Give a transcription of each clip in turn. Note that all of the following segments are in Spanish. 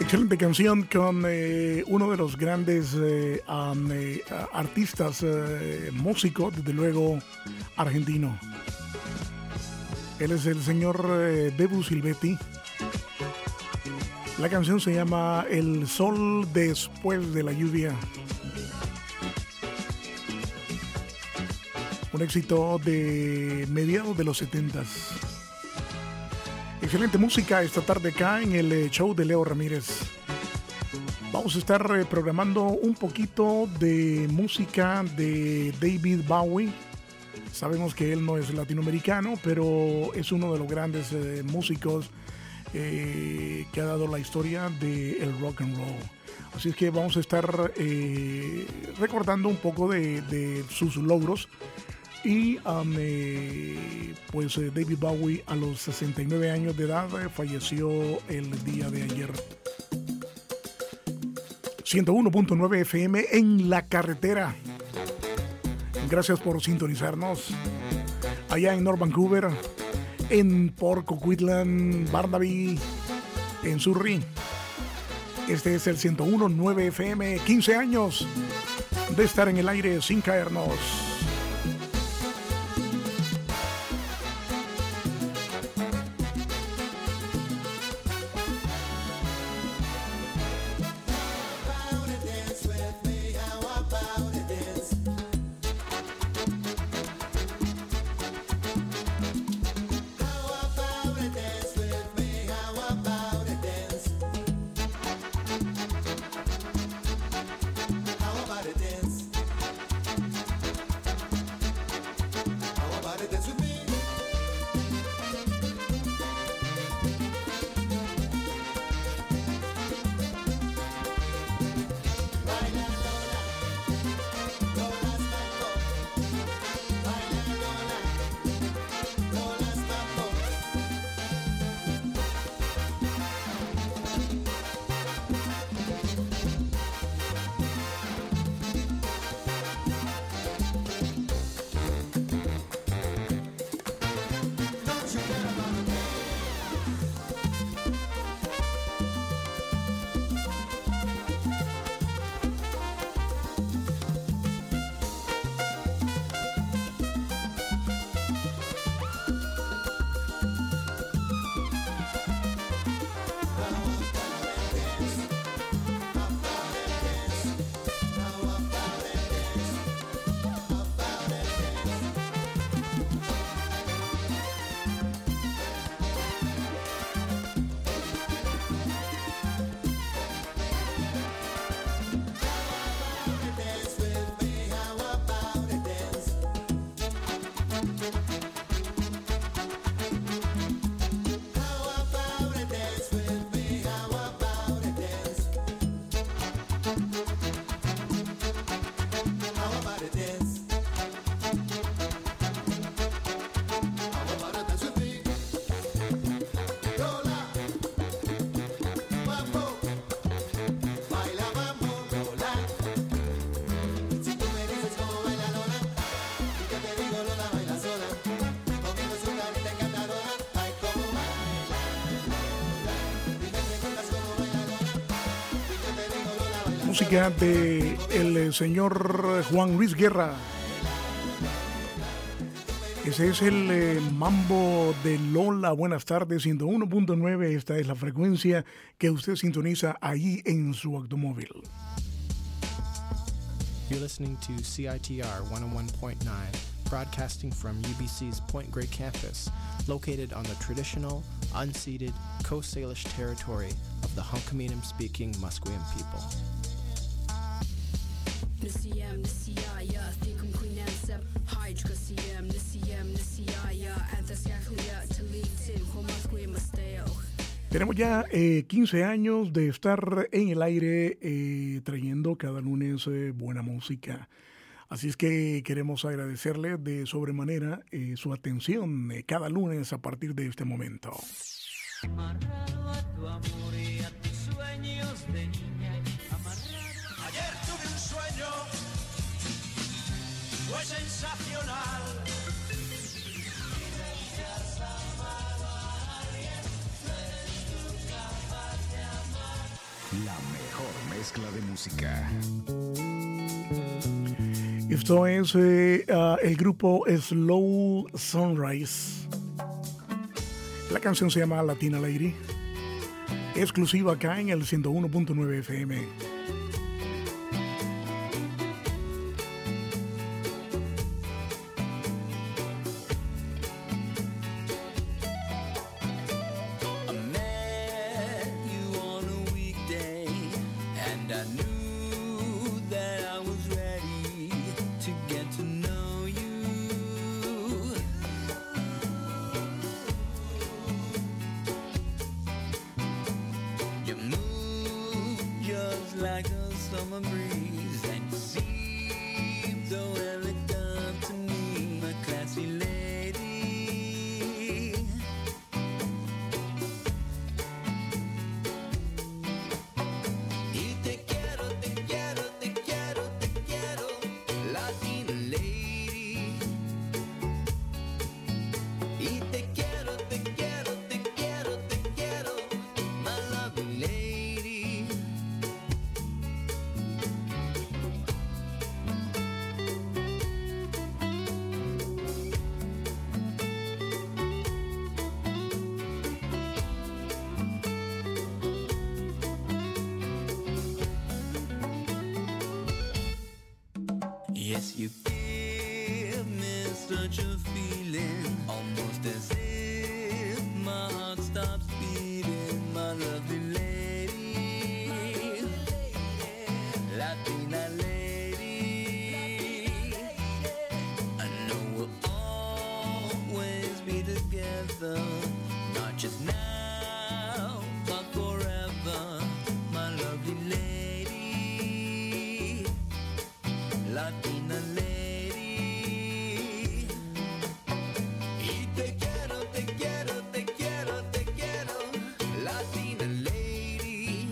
Excelente canción con uno de los grandes artistas, músico, desde luego argentino. Él es el señor Bebu Silvetti. La canción se llama El sol después de la lluvia. Un éxito de mediados de los 70s. Excelente música esta tarde acá en el show de Leo Ramírez. Vamos a estar programando un poquito de música de David Bowie. Sabemos que él no es latinoamericano, pero es uno de los grandes músicos que ha dado la historia del rock and roll. Así es que vamos a estar recordando un poco de sus logros. Y pues David Bowie a los 69 años de edad falleció el día de ayer. 101.9 FM en la carretera. Gracias por sintonizarnos. Allá en North Vancouver, en Port Coquitlam, Barnaby, en Surrey. Este es el 101.9 FM. 15 años de estar en el aire sin caernos. Música de el señor Juan Luis Guerra. Ese es el mambo de Lola. Buenas tardes, 101.9. Esta es la frecuencia que usted sintoniza ahí en su automóvil. You're listening to CITR 101.9, broadcasting from UBC's Point Grey campus, located on the traditional, unceded Coast Salish territory of the Hunkaminam-speaking Musqueam people. Nisiyam nisiyaya thikum kuinansab hydra siyam nisiyam nisiyaya antasyaklia talitin homasque masteo. Tenemos ya 15 años de estar en el aire trayendo cada lunes buena música. Así es que queremos agradecerle de sobremanera su atención cada lunes a partir de este momento. Amarrado a tu amor y a tus sueños de niña. Ayer tuve un sueño, fue sensacional. Si has amado a alguien, no eres tú capaz de amar. La mejor mezcla de música. Esto es el grupo Slow Sunrise. La canción se llama Latina Lady. Exclusiva acá en el 101.9 FM. Yes, you give me such a feeling, almost as if my heart stops beating. My lovely lady, Latina lady, I know we'll always be together, not just now, but forever. My lovely lady, Latina lady. Y te quiero, te quiero, te quiero, te quiero, Latina lady.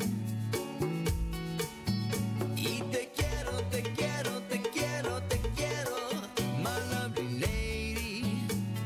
Y te quiero, te quiero, te quiero, te quiero, my lovely lady.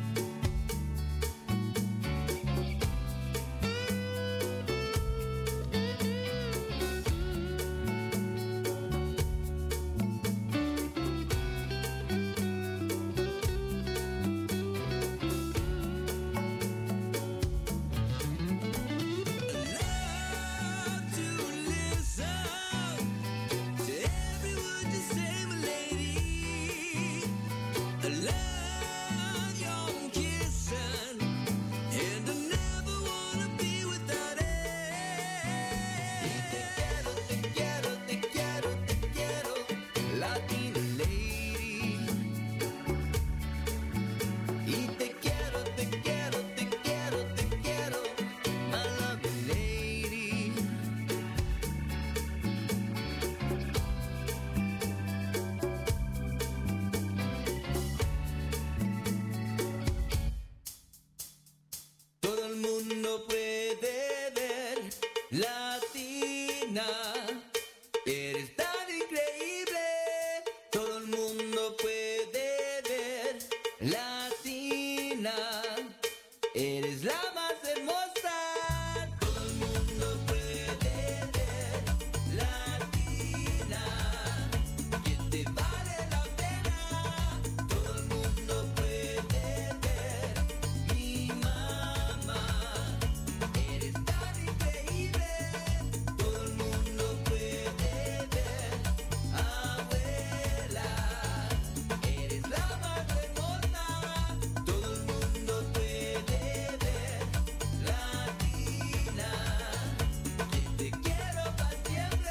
Todo el mundo puede ver, Latina, eres tan increíble. Todo el mundo puede ver, Latina, eres la más hermosa. Todo el mundo puede ver, Latina, que te vale la pena. Todo el mundo puede ver, mi mamá, eres tan increíble. Todo el mundo puede ver, abuela, eres la más hermosa. Todo el mundo puede ver, Latina, que te quiero para siempre.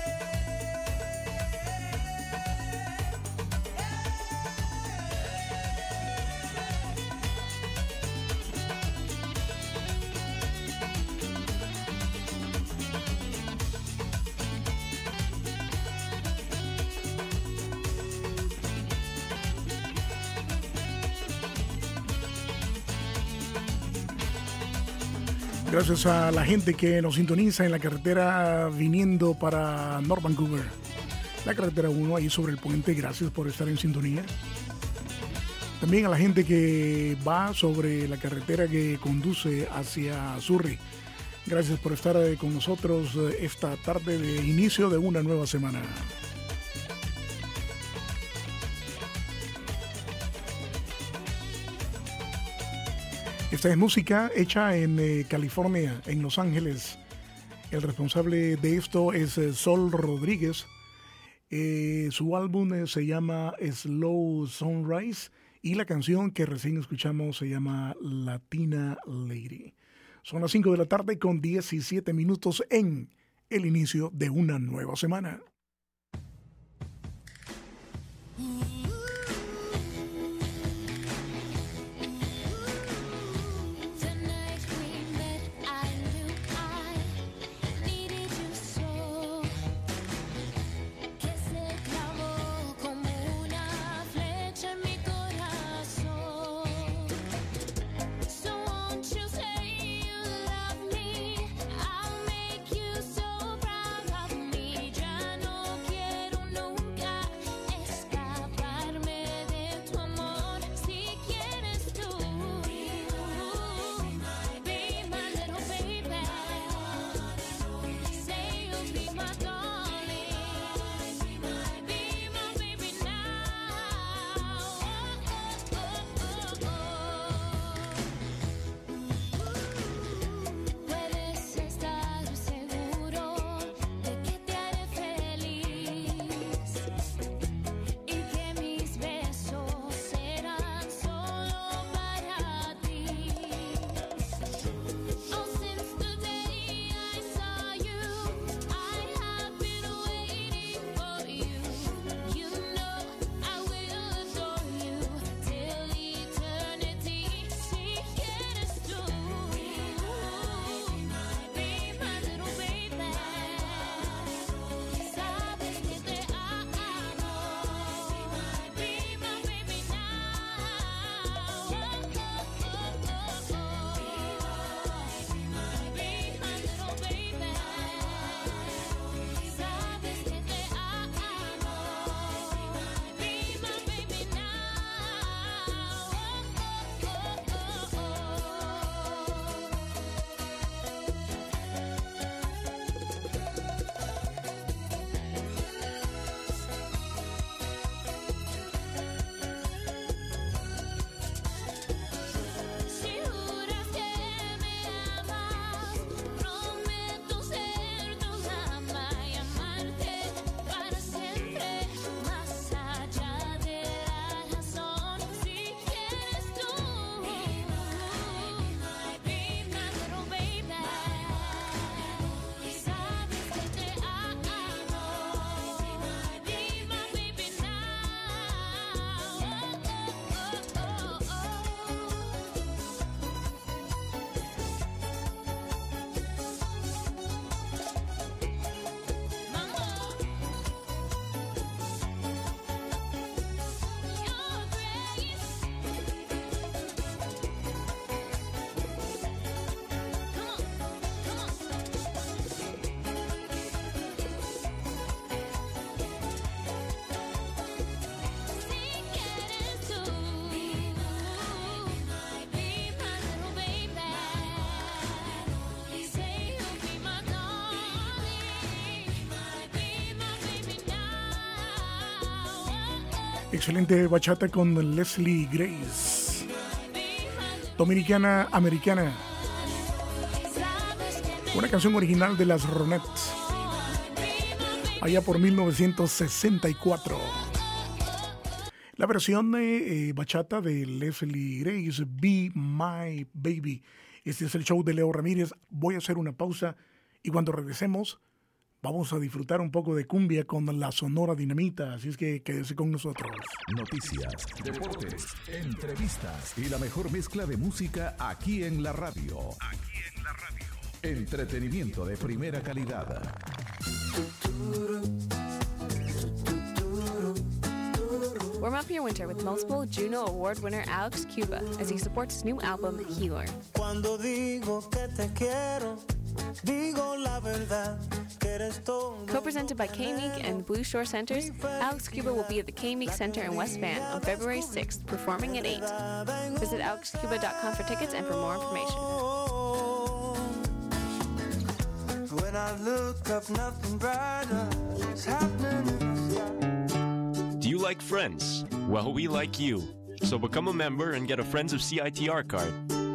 Gracias a la gente que nos sintoniza en la carretera viniendo para North Vancouver. La carretera 1 ahí sobre el puente, gracias por estar en sintonía. También a la gente que va sobre la carretera que conduce hacia Surrey. Gracias por estar con nosotros esta tarde de inicio de una nueva semana. Esta es música hecha en California, en Los Ángeles. El responsable de esto es Sol Rodríguez. Su álbum se llama Slow Sunrise y la canción que recién escuchamos se llama Latina Lady. Son las 5 de la tarde con 17 minutos en el inicio de una nueva semana. Excelente bachata con Leslie Grace, dominicana americana, una canción original de las Ronettes, allá por 1964. La versión de bachata de Leslie Grace, Be My Baby. Este es el show de Leo Ramírez. Voy a hacer una pausa y cuando regresemos vamos a disfrutar un poco de cumbia con la Sonora Dinamita, así es que quédese con nosotros. Noticias, deportes, entrevistas y la mejor mezcla de música aquí en la radio. Entretenimiento de primera calidad. Warm up your winter with multiple Juno Award winner Alex Cuba as he supports his new album, Healer. Cuando digo que te quiero, digo la verdad, que eres todo. Co-presented by K-Meek and Blue Shore Centers, Alex Cuba will be at the K-Meek Center in West Van on February 6th, performing at 8. Visit alexcuba.com for tickets and for more information. look up, nothing brighter is happening in the sky. Do you like Friends? Well, we like you. So become a member and get a Friends of CITR card.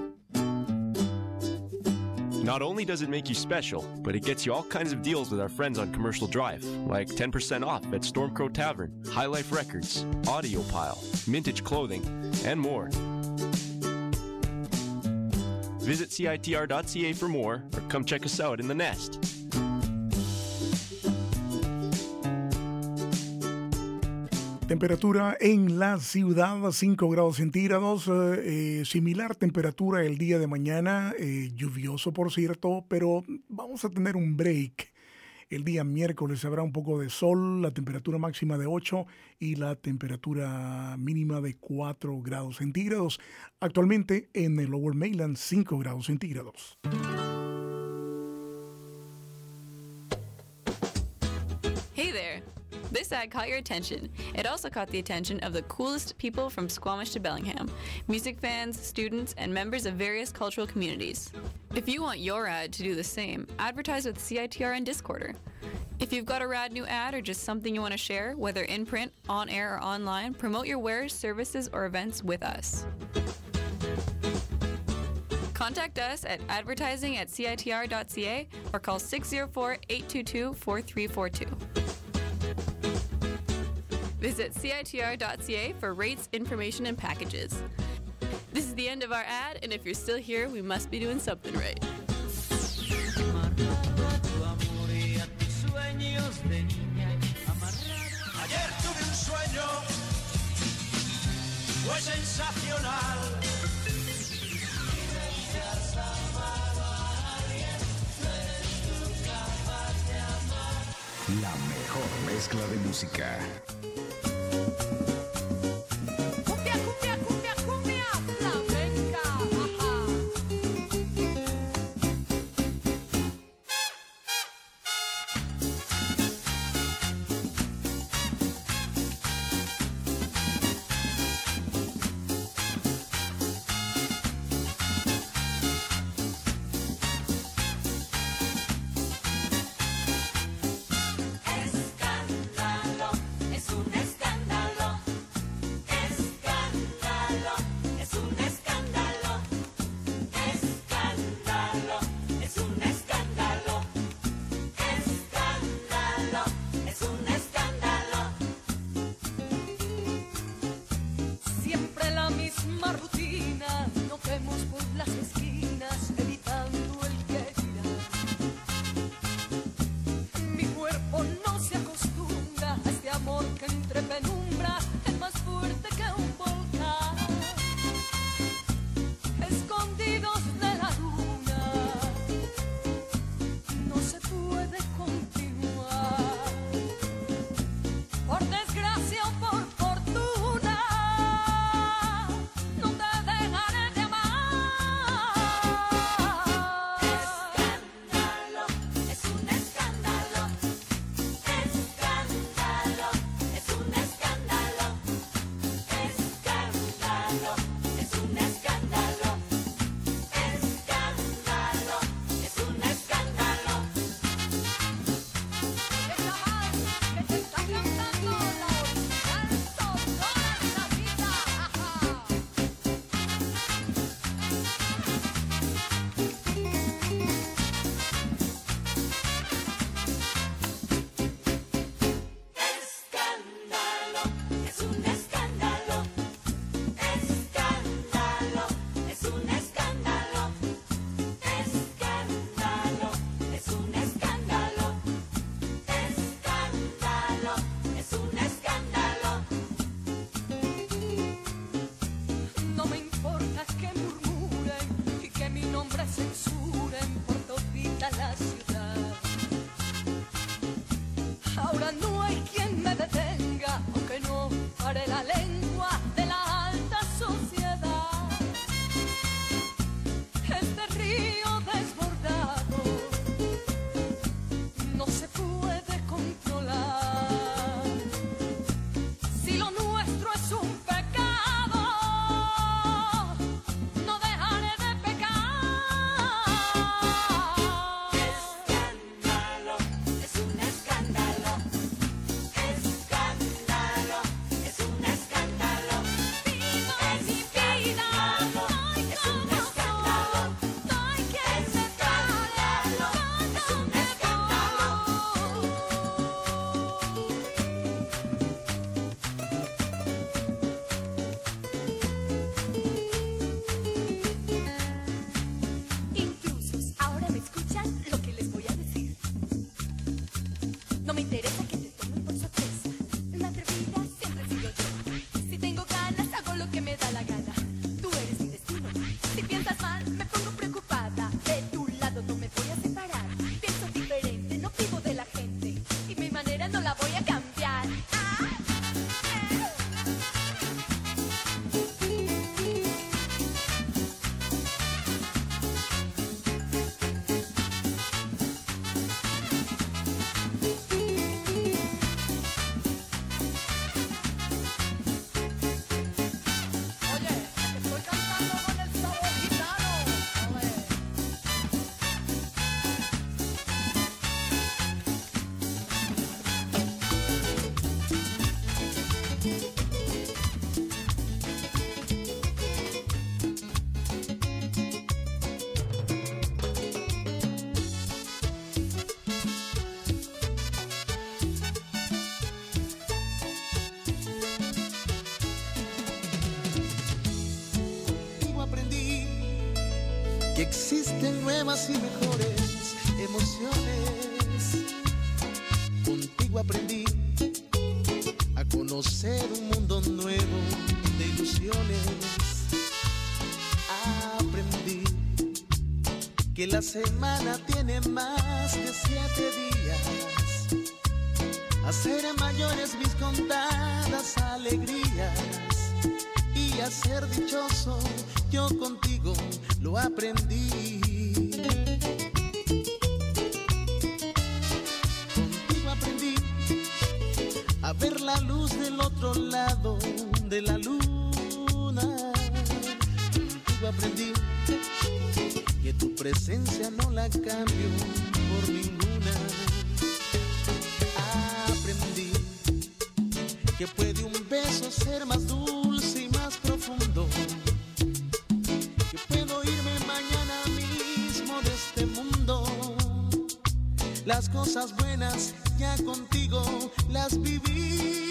Not only does it make you special, but it gets you all kinds of deals with our friends on Commercial Drive, like 10% off at Stormcrow Tavern, High Life Records, Audiopile, Mintage Clothing, and more. Visit CITR.ca for more, or come check us out in the Nest. Temperatura en la ciudad, 5 grados centígrados, similar temperatura el día de mañana, lluvioso por cierto, pero vamos a tener un break. El día miércoles habrá un poco de sol, la temperatura máxima de 8 y la temperatura mínima de 4 grados centígrados. Actualmente en el Lower Mainland, 5 grados centígrados. Hey there! This ad caught your attention. It also caught the attention of the coolest people from Squamish to Bellingham, music fans, students, and members of various cultural communities. If you want your ad to do the same, advertise with CITR and Discorder. If you've got a rad new ad or just something you want to share, whether in print, on air, or online, promote your wares, services, or events with us. Contact us at advertising@citr.ca or call 604-822-4342. Visit CITR.ca for rates, information, and packages. This is the end of our ad, and if you're still here, we must be doing something right. Ayer tuve un sueño, fue sensacional. La mejor mezcla de música. Cumbia, cumbia, cumbia, cumbia, flamenca. No me interesa que te tomen por sorpresa. Una atrevida siempre he sido yo. Si tengo ganas, hago lo que me da la gana. Tú eres mi destino. Si piensas mal, me pongo preocupada. De tu lado no me voy a separar. Pienso diferente, no vivo de la gente. Y mi manera no la voy a cambiar. Que existen nuevas y mejores emociones. Contigo aprendí a conocer un mundo nuevo de ilusiones. Aprendí que la semana tiene más de 7 días. Hacer mayores mis contadas alegrías y a ser dichoso yo contigo lo aprendí. Contigo aprendí a ver la luz del otro lado de la luna. Contigo aprendí que tu presencia no la cambio por ninguna. Aprendí que puede un beso ser más dulce y más profundo. Que puedo irme mañana mismo de este mundo. Las cosas buenas ya contigo las viví.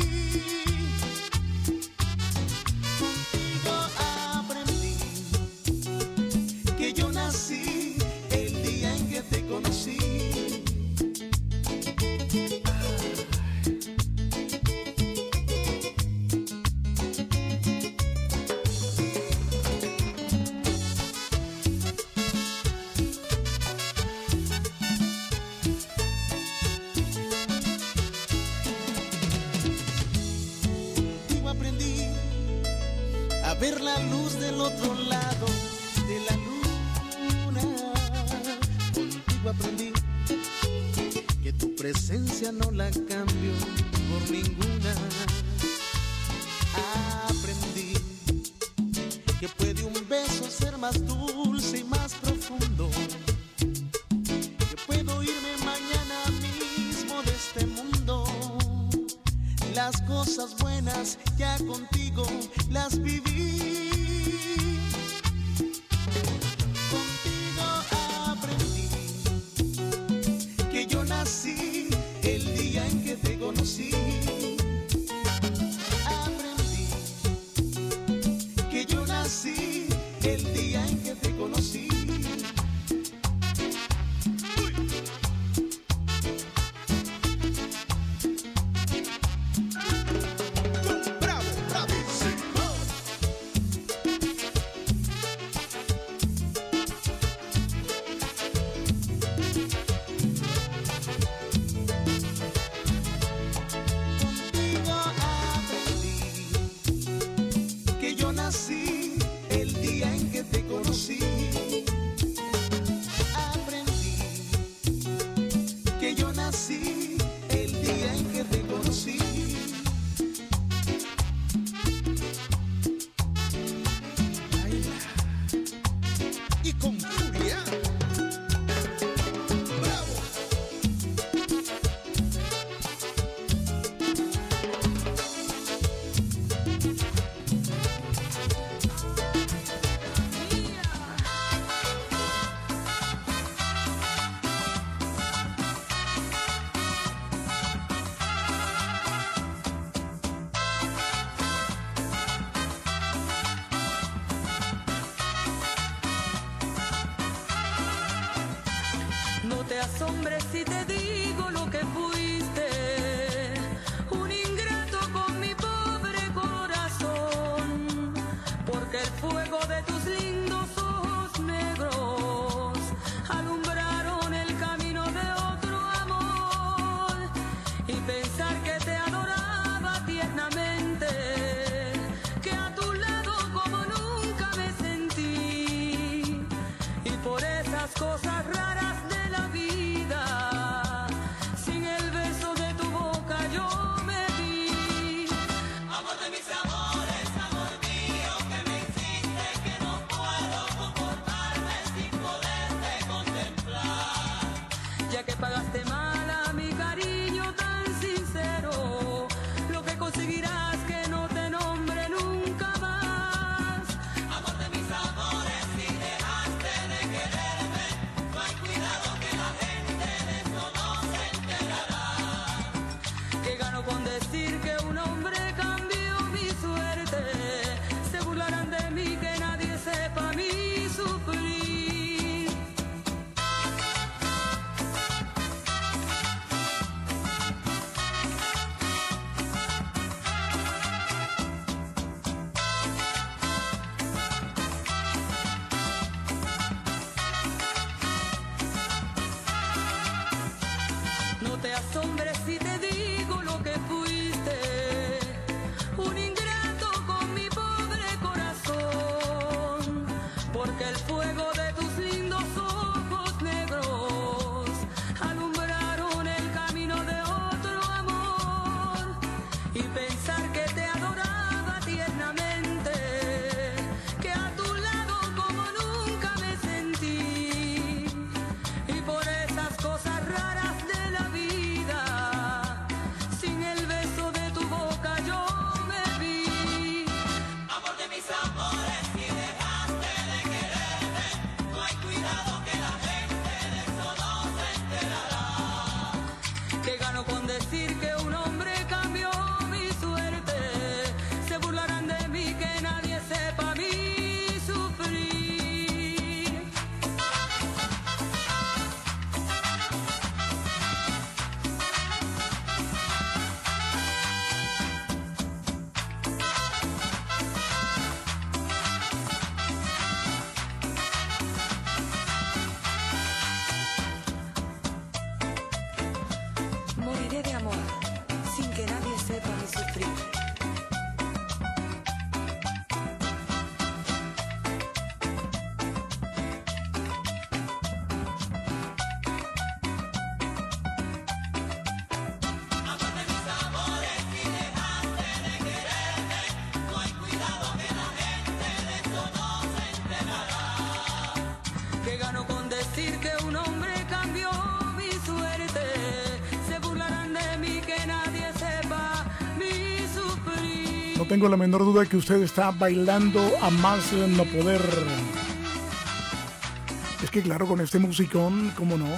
Contigo aprendí que yo nací el día en que te conocí. Ver la luz del otro lado de la luna. Contigo aprendí que tu presencia no la cambio por ninguna. Aprendí que puede un beso ser más dulce y más profundo. Que puedo irme mañana mismo de este mundo. Las cosas buenas ya contigo las viví. Contigo aprendí que yo nací el día en que te conocí. Aprendí que yo nací el día en que te conocí. No te asombres si te digo lo que fuiste. ya que pagaste mal a mi cariño tan sincero, lo que conseguirás que no te nombre nunca más. Amor de mis amores, si dejaste de quererme, no hay cuidado que la gente de eso no se enterará. Que gano con decir que un hombre cambió mi suerte, se burlarán de mí, que nadie sepa mi sufrir. No te asombres si te digo lo que fuiste, un ingrato con mi pobre corazón, porque el fuego de tus lindos ojos negros alumbraron el camino de otro amor, y pensar que te adoraba tiernamente, que a tu lado como nunca me sentí, y por esas cosas raras de la vida, sin el beso de tu boca yo me vi. Amor de mis amores, si dejaste de quererme, no hay cuidado que la gente de eso no se enterará. Que gano con decir que un hombre cambió mi suerte, se burlarán de mí, que nadie sepa mi sufrir. Moriré de amor, sin que nadie sepa mi sufrir. Amor de mis amores, si dejaste de quererme, no hay cuidado que la gente de eso no se enterará. Que gano con decir que un hombre cambió mi suerte, se burlarán de mí, que nadie sepa mi sufrir. No tengo la menor duda que usted está bailando a más no poder. Es que claro, con este musicón, ¿cómo no?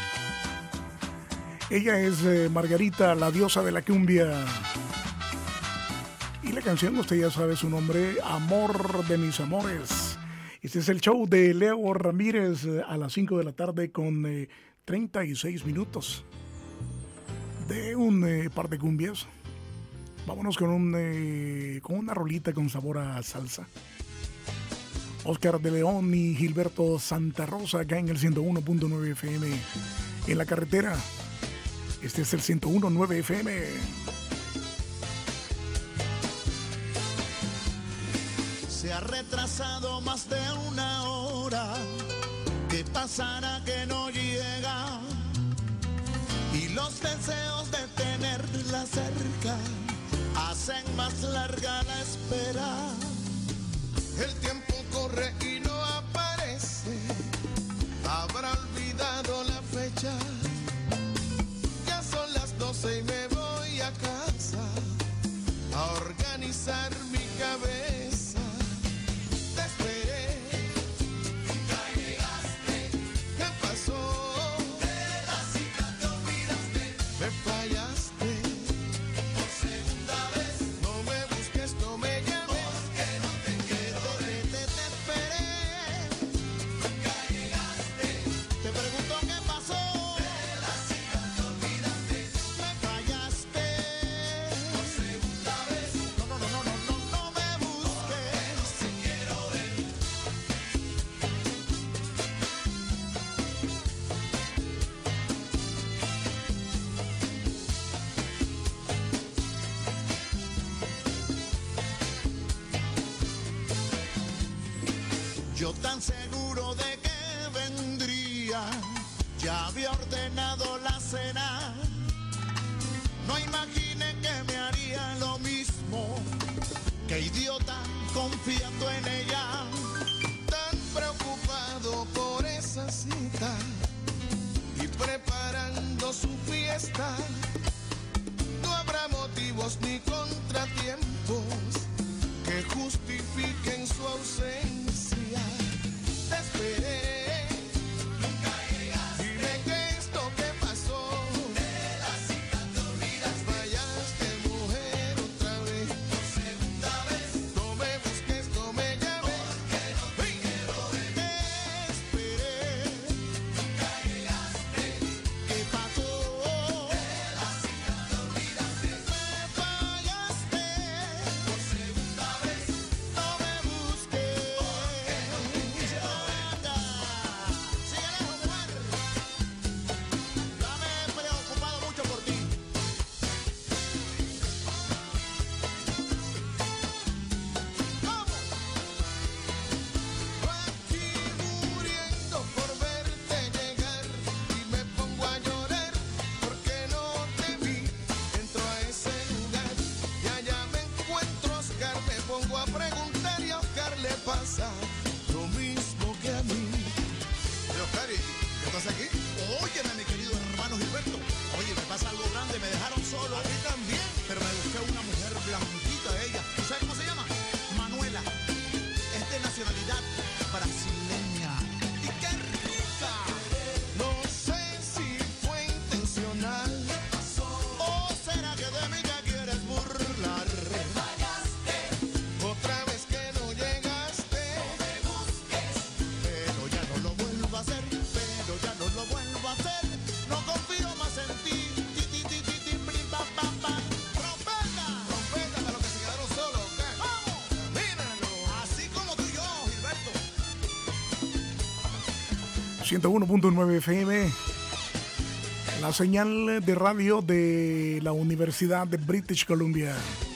Ella es Margarita, la diosa de la cumbia. Y la canción, usted ya sabe su nombre, Amor de mis amores. Este es el show de Leo Ramírez a las 5 de la tarde con 36 minutos de un par de cumbias. Vámonos con una rolita con sabor a salsa. Oscar de León y Gilberto Santa Rosa acá en el 101.9 FM en la carretera. Este es el 101.9 FM. Se ha retrasado más de una hora. ¿Qué pasará que no llega? Y los deseos de tenerla cerca hacen más larga la espera. El tiempo corre y no aparece. Habrá olvidado la fecha. Ya son las 12 y me voy a casa a organizar mi cabeza. Te esperé, nunca llegaste. ¿Qué pasó? De la cita te olvidaste. Me fallaste por segunda vez. No me busques, no me llames, porque no te quiero ver. Te esperé, nunca llegaste. Te pregunto qué pasó. De la cita te olvidaste. Me fallaste por segunda vez. No me busques, no te quiero ver. Yo tan seguro de que vendría, ya había ordenado la cena. No imaginé que me haría lo mismo. Qué idiota confiando en ella. Tan preocupado por esa cita y preparado pasa aquí? Óyeme, mi querido hermano Gilberto. Oye, me pasa algo grande, me dejaron solo. A mí también. Pero me busqué una mujer blanquita, ella. ¿Tú sabes cómo se llama? Manuela. Es de nacionalidad brasileña. ¡Y qué rica! No sé si fue intencional o será que de mí te quieres burlar. Otra vez que no llegaste, no me busques. Pero ya no lo vuelvo a hacer, pero ya no lo vuelvo a hacer. No confío más en ti. Ti, ti, ti, ti, ti, blim, bam, bam, bam. Trompeta, trompeta para los que se quedaron solos. ¿Qué? ¡Vamos! Míralo, así como tú y yo, Gilberto. 101.9 FM, la señal de radio de la Universidad de British Columbia.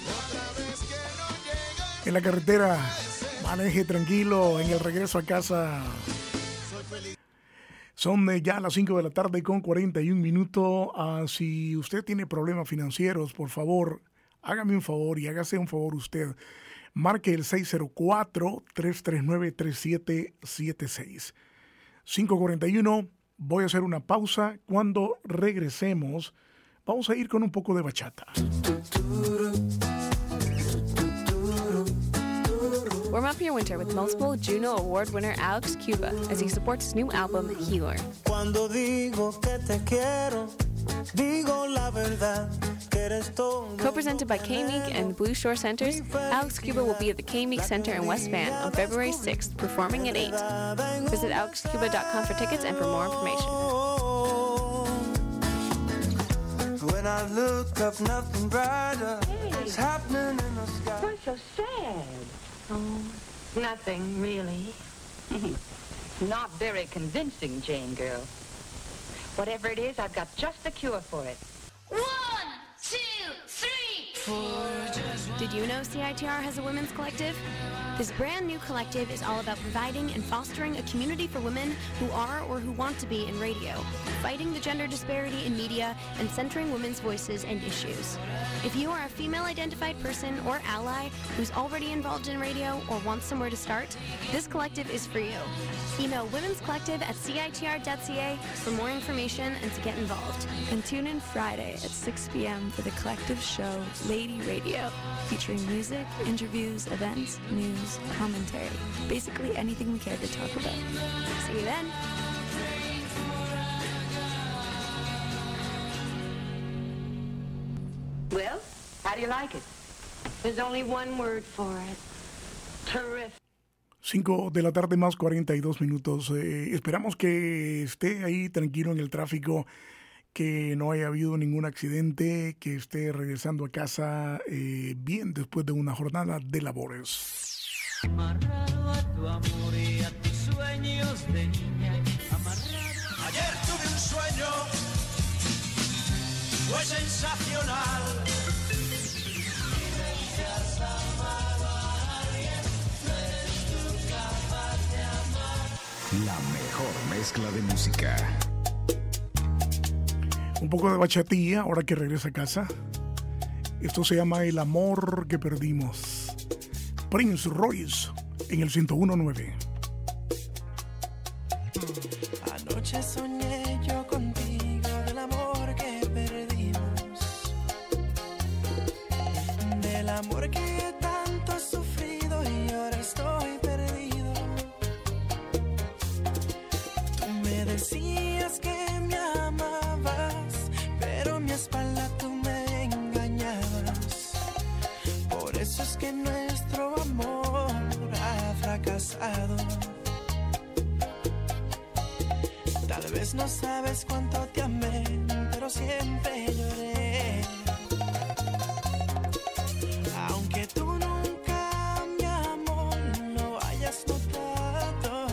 En la carretera, maneje tranquilo en el regreso a casa. Son ya las 5 de la tarde con 41 minutos. Si usted tiene problemas financieros, por favor, hágame un favor y hágase un favor usted. Marque el 604-339-3776. 5:41, voy a hacer una pausa. Cuando regresemos, vamos a ir con un poco de bachata. Warm up your winter with multiple Juno Award winner Alex Cuba as he supports his new album, Healer. Cuando digo que te quiero, digo la verdad, que eres todo. Co-presented by K-Meek and Blue Shore Centers, Alex Cuba will be at the K-Meek Center in West Van on February 6th, performing at 8. Visit alexcuba.com for tickets and for more information. When I look up, nothing brighter is happening in the sky. Why so sad? Oh, nothing really. Not very convincing, Jane girl. Whatever it is, I've got just the cure for it. 1, 2, 3, 4. Did you know CITR has a women's collective? This brand new collective is all about providing and fostering a community for women who are or who want to be in radio, fighting the gender disparity in media, and centering women's voices and issues. If you are a female-identified person or ally who's already involved in radio or wants somewhere to start, this collective is for you. Email womenscollective@citr.ca for more information and to get involved. And tune in Friday at 6 p.m. for the collective show Lady Radio, featuring music, interviews, events, news, commentary, basically anything we care to talk about. See you then. Well, how do you like it? There's only one word for it. Terrific. 5 de la tarde más 42 minutos. Esperamos que esté ahí tranquilo en el tráfico, que no haya habido ningún accidente, que esté regresando a casa bien después de una jornada de labores. Amarrado a tu amor y a tus sueños de niña. Ayer tuve un sueño, fue sensacional. Si deseas amar a alguien, no eres tú capaz de amar. La mejor mezcla de música. Un poco de bachatilla ahora que regresa a casa. Esto se llama El amor que perdimos. Prince Royce en el 101.9. Anoche soñé yo contigo del amor que perdimos, del amor que tanto he sufrido y ahora estoy perdido. Tú me decías que me amabas, pero a mi espalda tú me engañabas. Por eso es que nuestro amor ha fracasado. Tal vez no sabes cuánto te amé, pero siempre lloré. Aunque tú nunca, mi amor, lo hayas notado,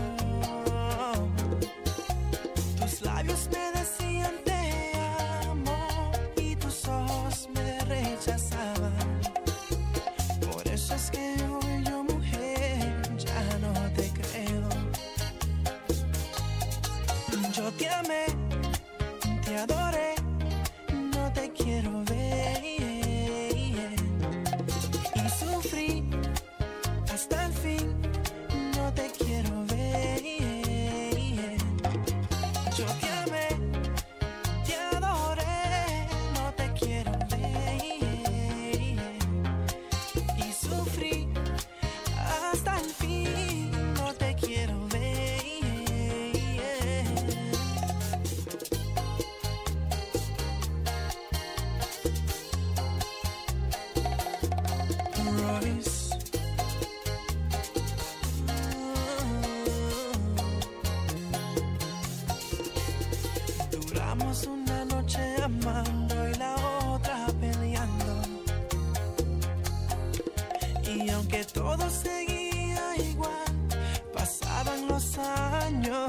tus labios me decían te amo y tus ojos me rechazaban. Por eso es que hoy yo, mujer, ya no te creo. Yo te amé, te adoré, no te quiero ver. Y sufrí hasta el fin, no te quiero ver. Yo te amando y la otra peleando. Y aunque todo seguía igual, pasaban los años.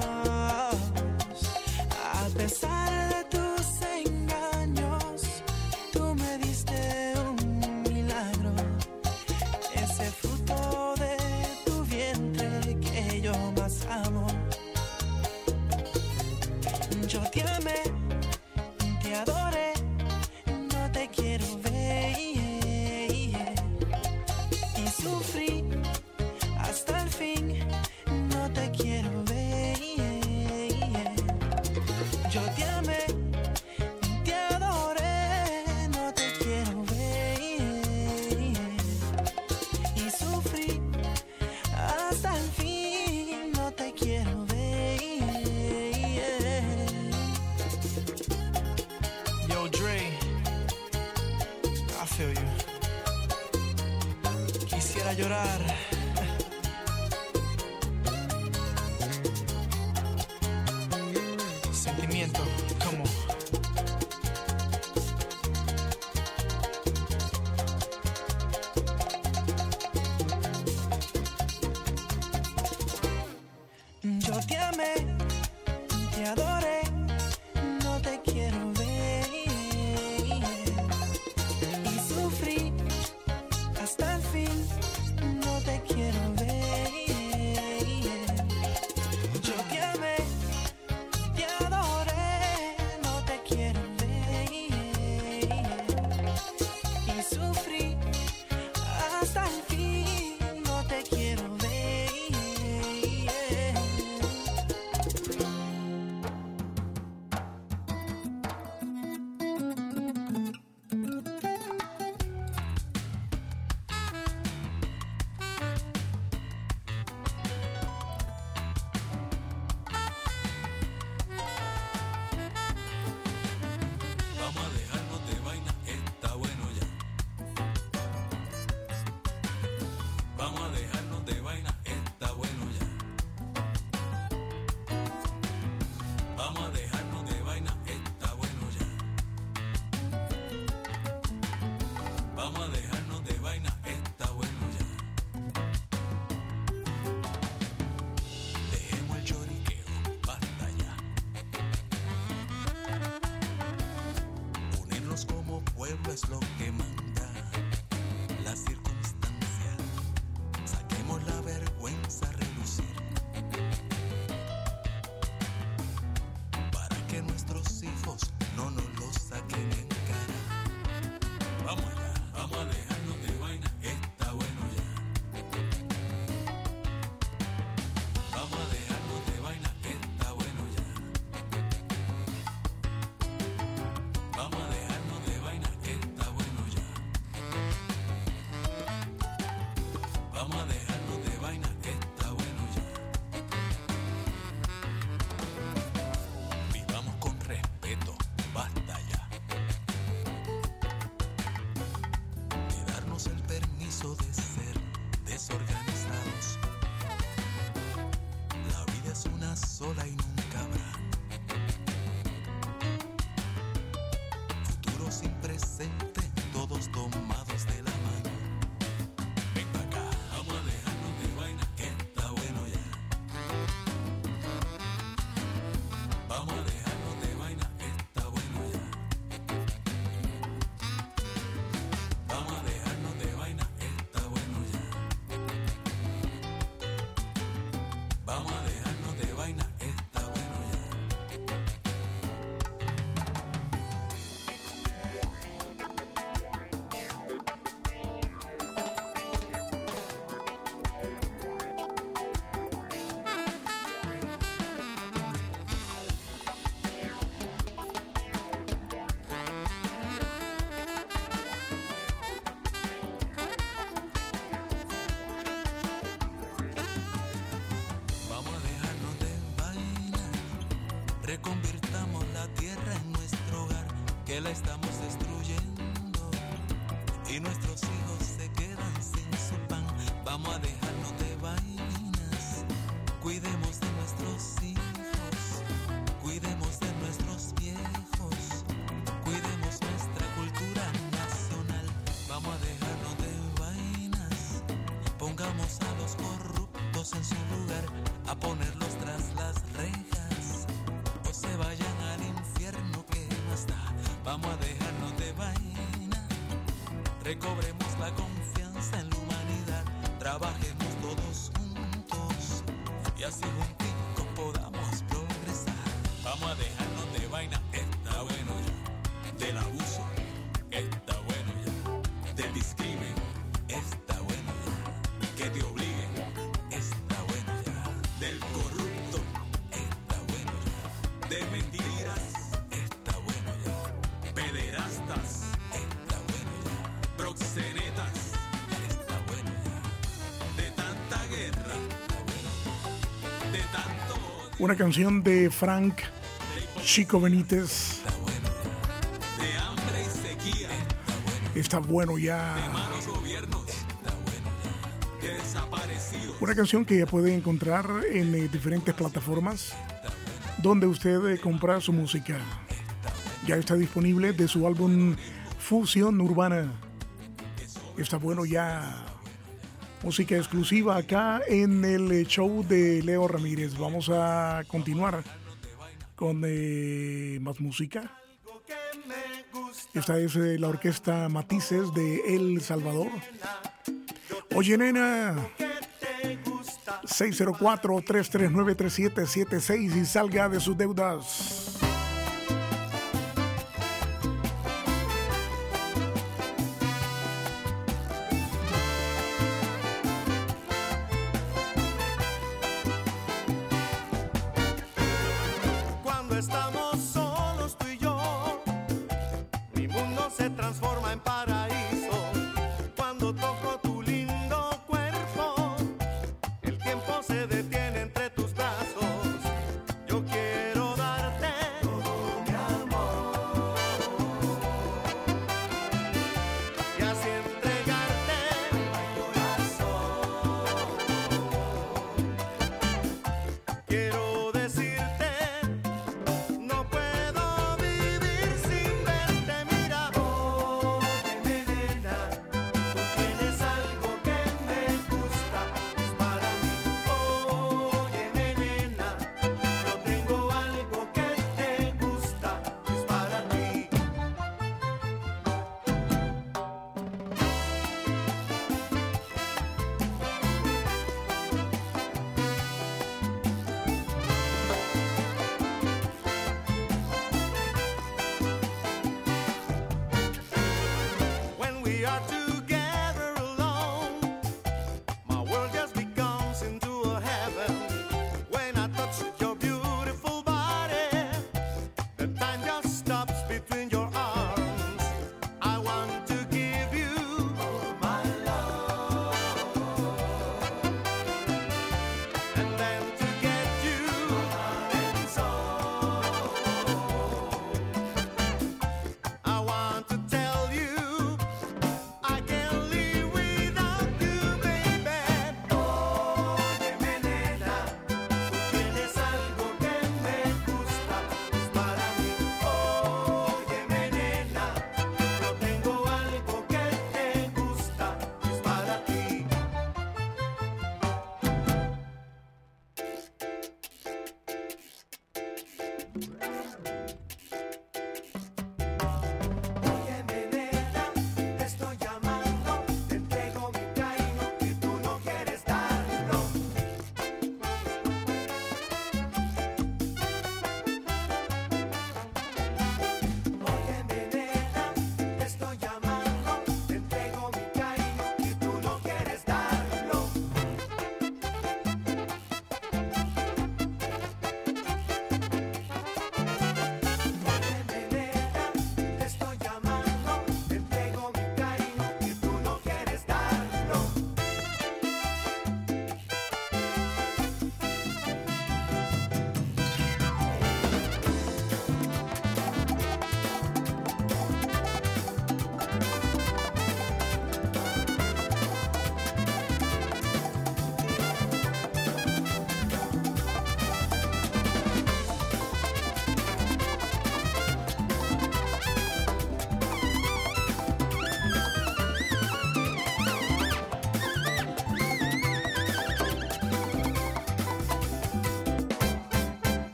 A pesar de tus engaños, tú me diste un milagro. Ese fruto de tu vientre que yo más amo. Yo te amé, te adoré, no te quiero ver. Y sufrí hasta el fin, no te quiero ver. Yo te amé, te adoré, no te quiero ver. Y sufrí hasta el fin, no te quiero ver. Yo, Dre, I feel you. Quisiera llorar. Sentimiento, como. Yo te amé, te adoré, no te quiero ver. Y sufrí hasta el fin, no te quiero ver. Yo te amé, te adoré, no te quiero ver. Y sufrí hasta el fin, no te quiero ver. Vamos a dejarnos de vaina, está bueno ya. Vamos a dejarnos de vaina, está bueno ya. Vamos a dejarnos de vaina, está bueno ya. Vamos a dejarnos de vaina, está bueno ya. Dejemos el lloriqueo, basta ya. Unirnos como pueblo es lo que manda la circunstancia. Saquemos la vergüenza a relucir para que nuestros hijos no nos lo saquen en cara. Vamos allá, vamos a dejarnos de vaina, está bueno ya. Vamos a dejarnos de vaina, está bueno ya. Vamos a dejarnos de vaina, está bueno ya. Vamos a dejarnos de vaina, está bueno ya. Vivamos con respeto, basta ya. De darnos el permiso de ser desorganizados. La vida es una sola y nunca habrá futuro sin presente, todos tomados de la mano. Ven pa' acá, vamos a dejarnos de vaina, que está bueno ya. Vamos a dejarnos de vaina, está bueno ya. Vamos a dejarnos de vaina, está bueno ya. Vamos a dejarnos de vaina, está bueno ya. Vamos a dejarnos de vaina. Reconvirtamos la tierra en nuestro hogar, que la estamos destruyendo. Y nuestros hijos se quedan sin su pan. Vamos a dejarnos de vainas. Cuidemos de nuestros hijos. Cuidemos de nuestros viejos. Vamos a dejarnos de vaina, recobremos la confianza en la humanidad, trabajemos todos juntos y así juntos podamos progresar. Vamos a dejarnos de vaina, está bueno ya, del abuso, está bueno ya, del discrimen, está bueno ya, que te obliguen, está bueno ya, del corrupto, está bueno ya, de mentiras, está bueno ya, pederastas, está bueno ya, proxenetas, está bueno ya, de tanta guerra, está bueno ya, de tanto odio, Una canción de Frank Chico Benítez. de hambre y sequía, Está bueno ya. de malos gobiernos, está bueno ya, de desaparecidos. Una canción que ya puede encontrar en diferentes plataformas donde usted compra su música. Ya está disponible de su álbum Fusión Urbana. Está bueno ya. Música exclusiva acá en el show de Leo Ramírez. Vamos a continuar con más música. Esta es la orquesta Matices de El Salvador. Oye, nena, 604-339-3776 y salga de sus deudas. Cuando estamos solos tú y yo, mi mundo se transforma en paraíso. Cuando toco tu lindo cuerpo, el tiempo se detiene entre tus brazos. Yo quiero darte todo mi amor y así entregarte mi corazón. Quiero decirte, no puedo vivir sin verte, mira. Óyeme,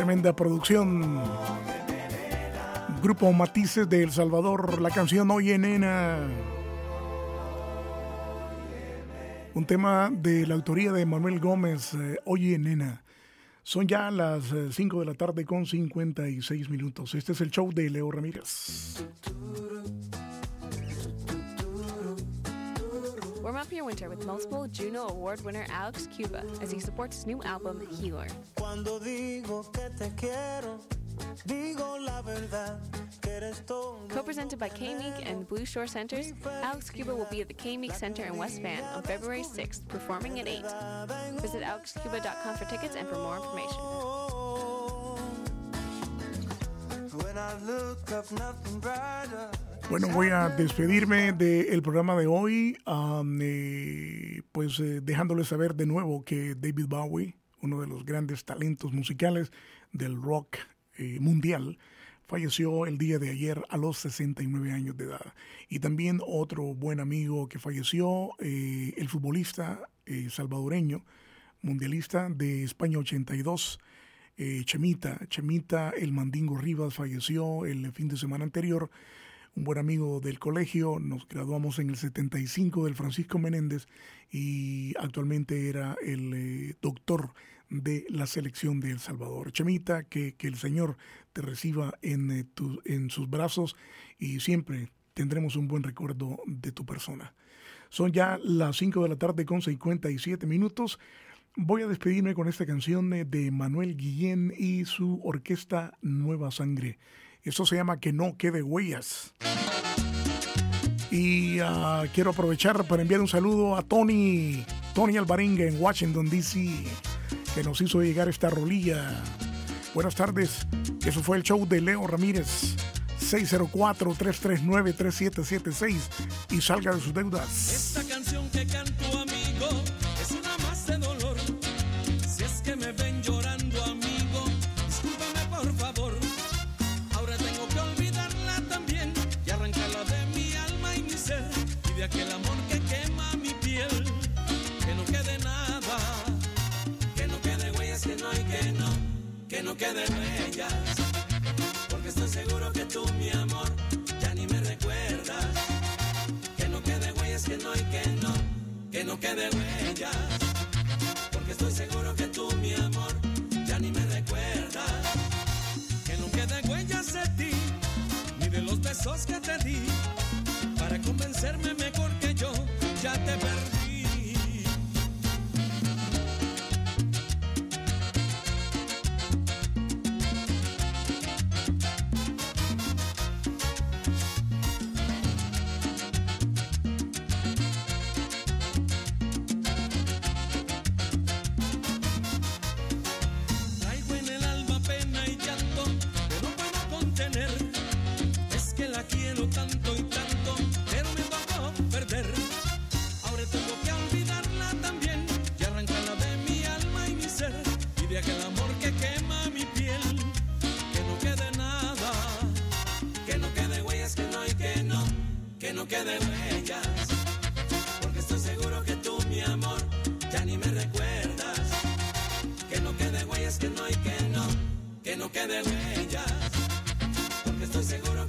Tremenda producción. Grupo Matices de El Salvador, la canción Oye Nena. Un tema de la autoría de Manuel Gómez, Oye Nena. Son ya las 5 de la tarde con 56 minutos. Este es el show de Leo Ramírez. Warm up your winter with multiple Juno Award winner Alex Cuba as he supports his new album, Healer. Cuando digo que te quiero, digo la verdad, que eres todo. Co-presented by K-Meek and Blue Shore Centers, Alex Cuba will be at the K-Meek Center in West Van on February 6th, performing at 8. Visit alexcuba.com for tickets and for more information. When I look up, nothing brighter. Bueno, voy a despedirme del programa de hoy, dejándoles saber de nuevo que David Bowie, uno de los grandes talentos musicales del rock mundial, falleció el día de ayer a los 69 años de edad. Y también otro buen amigo que falleció, el futbolista salvadoreño, mundialista de España 82, Chemita, el Mandingo Rivas, falleció el fin de semana anterior. Un buen amigo del colegio, nos graduamos en el 75 del Francisco Menéndez y actualmente era el doctor de la selección de El Salvador. Chemita, que el Señor te reciba en sus brazos y siempre tendremos un buen recuerdo de tu persona. Son ya las 5 de la tarde con 57 minutos. Voy a despedirme con esta canción de Manuel Guillén y su orquesta Nueva Sangre. Eso se llama Que no quede huellas. Y quiero aprovechar para enviar un saludo a Tony Alvarenga en Washington, D.C., que nos hizo llegar esta rolilla. Buenas tardes. Eso fue el show de Leo Ramírez. 604-339-3776 y salga de sus deudas. Esta canción que canto, amigo, es una más de dolor. Si es que me ven llorando, amigo, discúlpame por favor. Ahora tengo que olvidarla también y arrancarla de mi alma y mi ser y de aquel amor que quema mi piel. Que no quede nada, que no quede huellas, que no hay que no quede huellas. Porque estoy seguro que tú, mi amor, ya ni me recuerdas. Que no quede huellas, que no hay que no quede huellas. Porque estoy seguro que tú, mi amor, ya ni me recuerdas. Que no quede huellas de ti, ni de los besos que te di. Para convencerme mejor que yo ya te perdí. No quede huellas, porque estoy seguro que tú, mi amor, ya ni me recuerdas. Que no quede huellas, que no hay que no quede huellas, porque estoy seguro